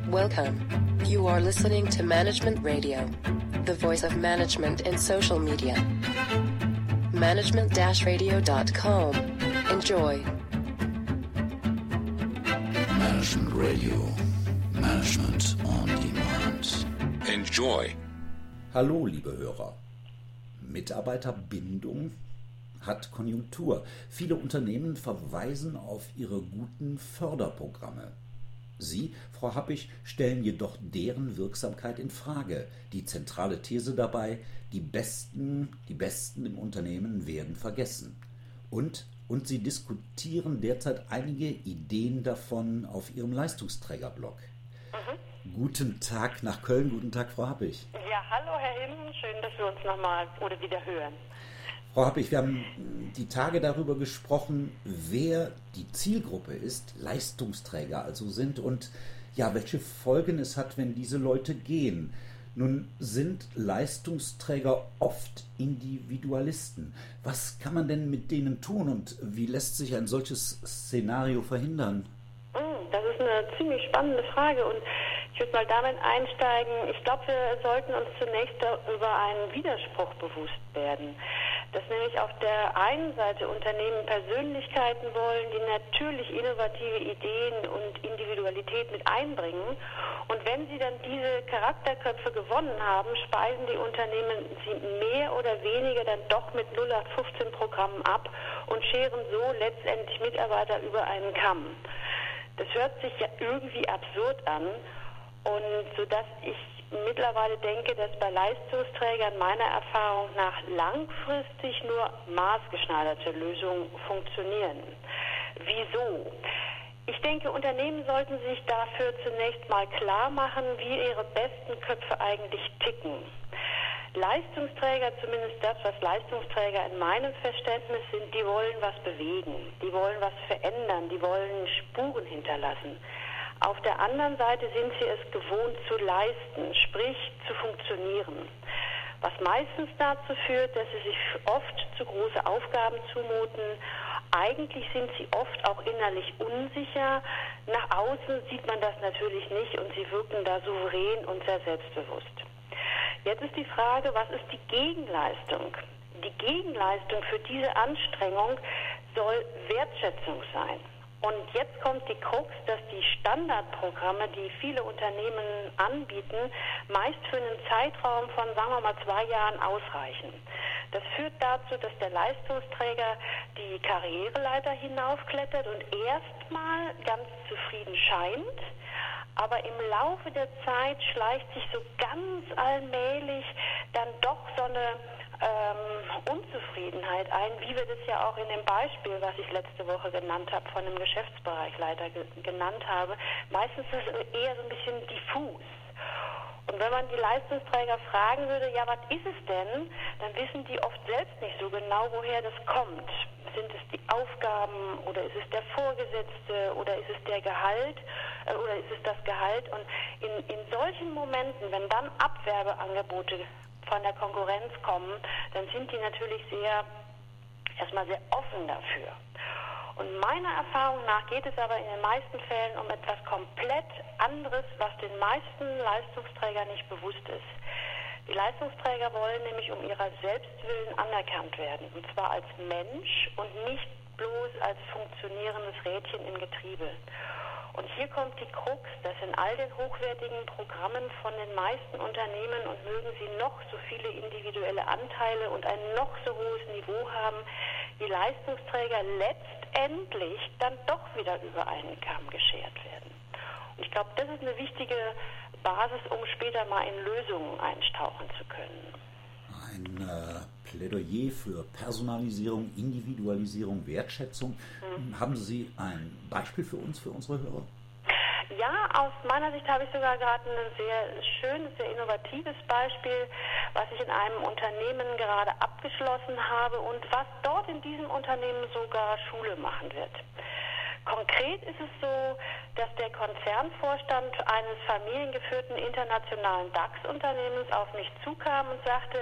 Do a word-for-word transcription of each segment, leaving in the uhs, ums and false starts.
Welcome. You are listening to Management Radio, the voice of management in social media. management dash radio dot com. Enjoy. Management Radio. Management on Demand. Enjoy. Hallo, liebe Hörer. Mitarbeiterbindung hat Konjunktur. Viele Unternehmen verweisen auf ihre guten Förderprogramme. Sie, Frau Happig, stellen jedoch deren Wirksamkeit in Frage. Die zentrale These dabei: die Besten, die Besten im Unternehmen werden vergessen. Und, und Sie diskutieren derzeit einige Ideen davon auf Ihrem Leistungsträgerblog. Mhm. Guten Tag nach Köln, guten Tag, Frau Happig. Ja, hallo Herr Himm, schön, dass wir uns nochmal oder wieder hören. Frau Happig, wir haben die Tage darüber gesprochen, wer die Zielgruppe ist, Leistungsträger also sind und ja, welche Folgen es hat, wenn diese Leute gehen. Nun sind Leistungsträger oft Individualisten. Was kann man denn mit denen tun und wie lässt sich ein solches Szenario verhindern? Das ist eine ziemlich spannende Frage und ich würde mal damit einsteigen. Ich glaube, wir sollten uns zunächst über einen Widerspruch bewusst werden. Dass nämlich auf der einen Seite Unternehmen Persönlichkeiten wollen, die natürlich innovative Ideen und Individualität mit einbringen. Und wenn sie dann diese Charakterköpfe gewonnen haben, speisen die Unternehmen sie mehr oder weniger dann doch mit null acht fünfzehn Programmen ab und scheren so letztendlich Mitarbeiter über einen Kamm. Das hört sich ja irgendwie absurd an und sodass ich mittlerweile denke, dass bei Leistungsträgern meiner Erfahrung nach langfristig nur maßgeschneiderte Lösungen funktionieren. Wieso? Ich denke, Unternehmen sollten sich dafür zunächst mal klar machen, wie ihre besten Köpfe eigentlich ticken. Leistungsträger, zumindest das, was Leistungsträger in meinem Verständnis sind, die wollen was bewegen, die wollen was verändern, die wollen Spuren hinterlassen. Auf der anderen Seite sind sie es gewohnt zu leisten, sprich zu funktionieren. Was meistens dazu führt, dass sie sich oft zu große Aufgaben zumuten. Eigentlich sind sie oft auch innerlich unsicher. Nach außen sieht man das natürlich nicht und sie wirken da souverän und sehr selbstbewusst. Jetzt ist die Frage, was ist die Gegenleistung? Die Gegenleistung für diese Anstrengung soll Wertschätzung sein. Und jetzt kommt die Krux, dass die Standardprogramme, die viele Unternehmen anbieten, meist für einen Zeitraum von, sagen wir mal, zwei Jahren ausreichen. Das führt dazu, dass der Leistungsträger die Karriereleiter hinaufklettert und erstmal ganz zufrieden scheint. Aber im Laufe der Zeit schleicht sich so ganz allmählich dann doch so eine ähm, Unzufriedenheit ein, wie wir das ja auch in dem Beispiel, was ich letzte Woche genannt habe, von einem Geschäftsbereichleiter ge- genannt habe. Meistens ist es eher so ein bisschen diffus. Und wenn man die Leistungsträger fragen würde, ja, was ist es denn, dann wissen die oft selbst nicht so genau, woher das kommt. Sind es die Aufgaben oder ist es der Vorgesetzte oder ist es der Gehalt äh, oder ist es das Gehalt? Und in, in solchen Momenten, wenn dann Abwerbeangebote von der Konkurrenz kommen, dann sind die natürlich sehr, erstmal sehr offen dafür. Und meiner Erfahrung nach geht es aber in den meisten Fällen um etwas komplett anderes, was den meisten Leistungsträgern nicht bewusst ist. Die Leistungsträger wollen nämlich um ihrer Selbstwillen anerkannt werden, und zwar als Mensch und nicht bloß als funktionierendes Rädchen im Getriebe. Und hier kommt die Krux, dass in all den hochwertigen Programmen von den meisten Unternehmen, und mögen sie noch so viele individuelle Anteile und ein noch so hohes Niveau haben, die Leistungsträger letztendlich dann doch wieder über einen Kamm geschert werden. Und ich glaube, das ist eine wichtige Basis, um später mal in Lösungen eintauchen zu können. Ein äh, Plädoyer für Personalisierung, Individualisierung, Wertschätzung. Hm. Haben Sie ein Beispiel für uns, für unsere Hörer? Ja, aus meiner Sicht habe ich sogar gerade ein sehr schönes, sehr innovatives Beispiel, was ich in einem Unternehmen gerade abgeschlossen habe und was dort in diesem Unternehmen sogar Schule machen wird. Konkret ist es so, dass der Konzernvorstand eines familiengeführten internationalen DAX-Unternehmens auf mich zukam und sagte,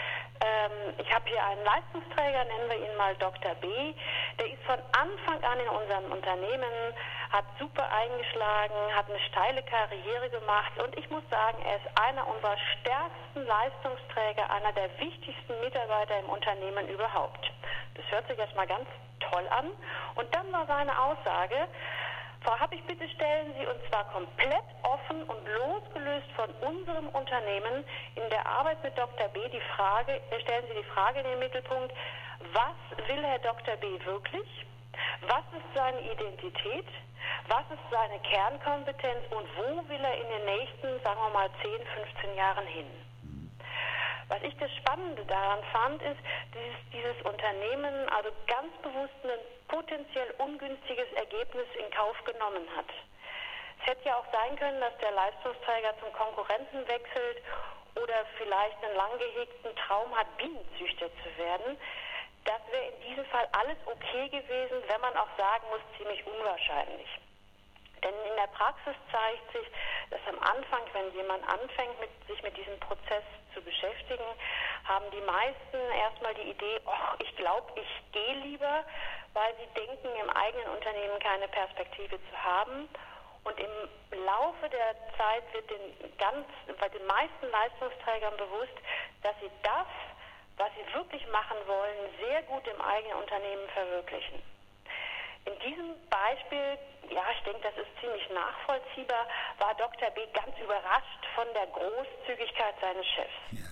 ähm, ich habe hier einen Leistungsträger, nennen wir ihn mal Doktor B, der ist von Anfang an in unserem Unternehmen, hat super eingeschlagen, hat eine steile Karriere gemacht und ich muss sagen, er ist einer unserer stärksten Leistungsträger, einer der wichtigsten Mitarbeiter im Unternehmen überhaupt. Das hört sich erstmal ganz toll an. Und dann war seine Aussage: Frau Happig, bitte stellen Sie uns zwar komplett offen und losgelöst von unserem Unternehmen in der Arbeit mit Doktor B. die Frage, stellen Sie die Frage in den Mittelpunkt, was will Herr Doktor B. wirklich? Was ist seine Identität? Was ist seine Kernkompetenz und wo will er in den nächsten, sagen wir mal, zehn, fünfzehn Jahren hin? Was ich das Spannende daran fand, ist, dieses, dieses Unternehmen also ganz bewusst ein potenziell ungünstiges Ergebnis in Kauf genommen hat. Es hätte ja auch sein können, dass der Leistungsträger zum Konkurrenten wechselt oder vielleicht einen lang gehegten Traum hat, Bienenzüchter zu werden. Das wäre in diesem Fall alles okay gewesen, wenn man auch sagen muss, ziemlich unwahrscheinlich. Denn in der Praxis zeigt sich, dass am Anfang, wenn jemand anfängt, mit, sich mit diesem Prozess zu beschäftigen, haben die meisten erstmal die Idee, ach, ich glaube, ich gehe lieber, weil sie denken, im eigenen Unternehmen keine Perspektive zu haben. Und im Laufe der Zeit wird den, ganz, bei den meisten Leistungsträgern bewusst, dass sie das, was sie wirklich machen wollen, sehr gut im eigenen Unternehmen verwirklichen. In diesem Beispiel, ja, ich denke, das ist ziemlich nachvollziehbar, war Doktor B. ganz überrascht von der Großzügigkeit seines Chefs. Ja.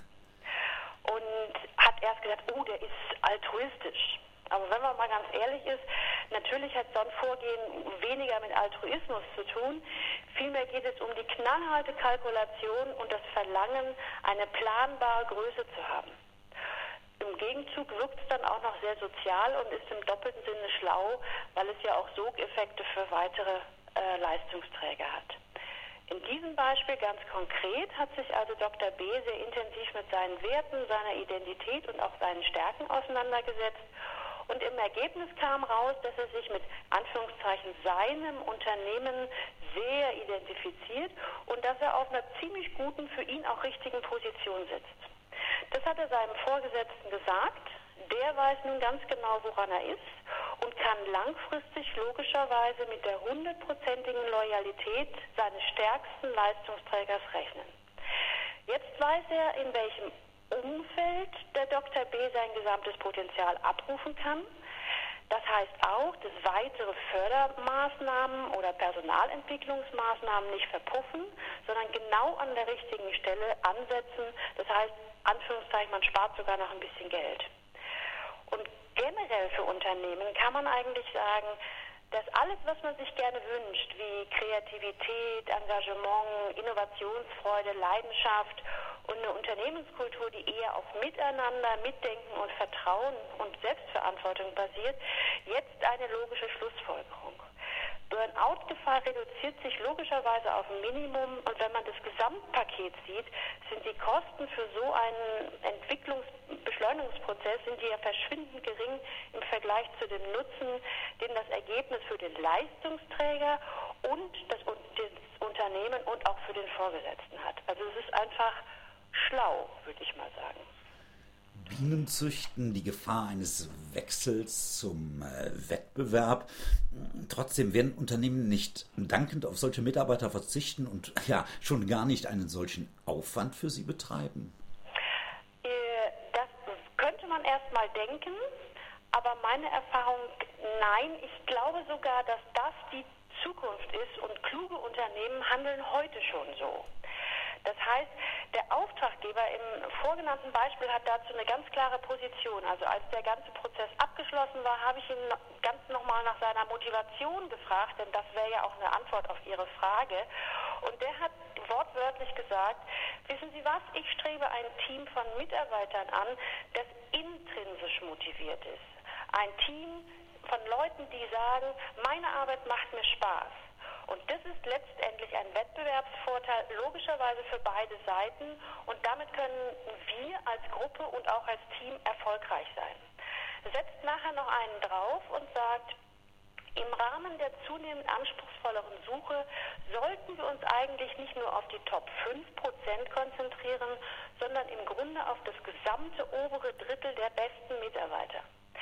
Und hat erst gesagt, oh, der ist altruistisch. Aber wenn man mal ganz ehrlich ist, natürlich hat so ein Vorgehen weniger mit Altruismus zu tun. Vielmehr geht es um die knallharte Kalkulation und das Verlangen, eine planbare Größe zu haben. Im Gegenzug wirkt es dann auch noch sehr sozial und ist im doppelten Sinne schlau, weil es ja auch Sogeffekte für weitere äh, Leistungsträger hat. In diesem Beispiel ganz konkret hat sich also Doktor B. sehr intensiv mit seinen Werten, seiner Identität und auch seinen Stärken auseinandergesetzt. Und im Ergebnis kam raus, dass er sich mit Anführungszeichen seinem Unternehmen sehr identifiziert und dass er auf einer ziemlich guten, für ihn auch richtigen Position sitzt. Das hat er seinem Vorgesetzten gesagt. Der weiß nun ganz genau, woran er ist und kann langfristig logischerweise mit der hundertprozentigen Loyalität seines stärksten Leistungsträgers rechnen. Jetzt weiß er, in welchem Umfeld der Doktor B. sein gesamtes Potenzial abrufen kann. Das heißt auch, dass weitere Fördermaßnahmen oder Personalentwicklungsmaßnahmen nicht verpuffen, sondern genau an der richtigen Stelle ansetzen. Das heißt, Anführungszeichen, man spart sogar noch ein bisschen Geld. Und generell für Unternehmen kann man eigentlich sagen, dass alles, was man sich gerne wünscht, wie Kreativität, Engagement, Innovationsfreude, Leidenschaft und eine Unternehmenskultur, die eher auf Miteinander, Mitdenken und Vertrauen und Selbstverantwortung basiert, jetzt eine logische Schlussfolgerung. Burnout-Gefahr reduziert sich logischerweise auf ein Minimum und wenn man das Gesamtpaket sieht, sind die Kosten für so einen Entwicklungsbeschleunigungsprozess sind die ja verschwindend gering im Vergleich zu dem Nutzen, den das Ergebnis für den Leistungsträger und das, das Unternehmen und auch für den Vorgesetzten hat. Also es ist einfach schlau, würde ich mal sagen. Bienen züchten, die Gefahr eines Wechsels zum äh, Wettbewerb. Trotzdem werden Unternehmen nicht dankend auf solche Mitarbeiter verzichten und ja schon gar nicht einen solchen Aufwand für sie betreiben. Äh, das könnte man erst mal denken, aber meine Erfahrung, nein, ich glaube sogar, dass das die Zukunft ist und kluge Unternehmen handeln heute schon so. Das heißt, der Auftraggeber im vorgenannten Beispiel hat dazu eine ganz klare Position. Also als der ganze Prozess abgeschlossen war, habe ich ihn ganz nochmal nach seiner Motivation gefragt, denn das wäre ja auch eine Antwort auf Ihre Frage. Und der hat wortwörtlich gesagt, wissen Sie was, ich strebe ein Team von Mitarbeitern an, das intrinsisch motiviert ist. Ein Team von Leuten, die sagen, meine Arbeit macht mir Spaß. Und das ist letztendlich ein Wettbewerbsvorteil, logischerweise für beide Seiten. Und damit können wir als Gruppe und auch als Team erfolgreich sein. Setzt nachher noch einen drauf und sagt, im Rahmen der zunehmend anspruchsvolleren Suche sollten wir uns eigentlich nicht nur auf die Top fünf Prozent konzentrieren, sondern im Grunde auf das gesamte obere Drittel der besten Mitarbeiter. Da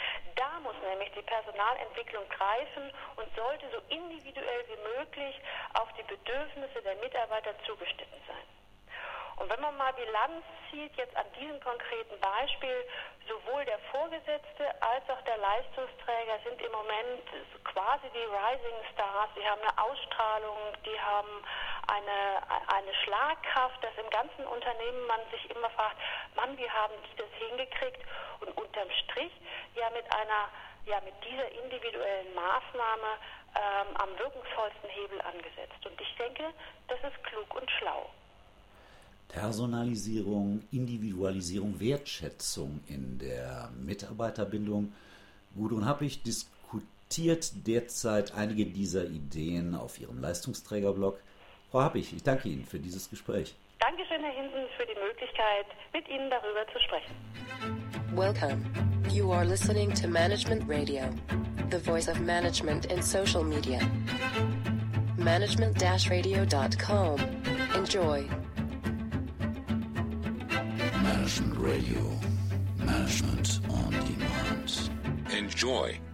da muss nämlich die Personalentwicklung greifen und sollte so individuell wie möglich auf die Bedürfnisse der Mitarbeiter zugeschnitten sein. Und wenn man mal Bilanz zieht, jetzt an diesem konkreten Beispiel, sowohl der Vorgesetzte als auch der Leistungsträger sind im Moment quasi die Rising Stars. Sie haben eine Ausstrahlung, die haben eine, eine Schlagkraft, dass im ganzen Unternehmen man sich immer fragt, Mann, wie haben die das hingekriegt? Und unterm Strich ja mit einer, ja mit dieser individuellen Maßnahme ähm, am wirkungsvollsten Hebel angesetzt. Und ich denke, das ist klug und schlau. Personalisierung, Individualisierung, Wertschätzung in der Mitarbeiterbindung. Gudrun Happig diskutiert derzeit einige dieser Ideen auf ihrem Leistungsträgerblog. Frau Happig, ich danke Ihnen für dieses Gespräch. Dankeschön, Herr Hinsen, für die Möglichkeit, mit Ihnen darüber zu sprechen. Welcome. You are listening to Management Radio, the voice of management in social media. management dash radio dot com. Enjoy. Management Radio. Management on Demand. Enjoy.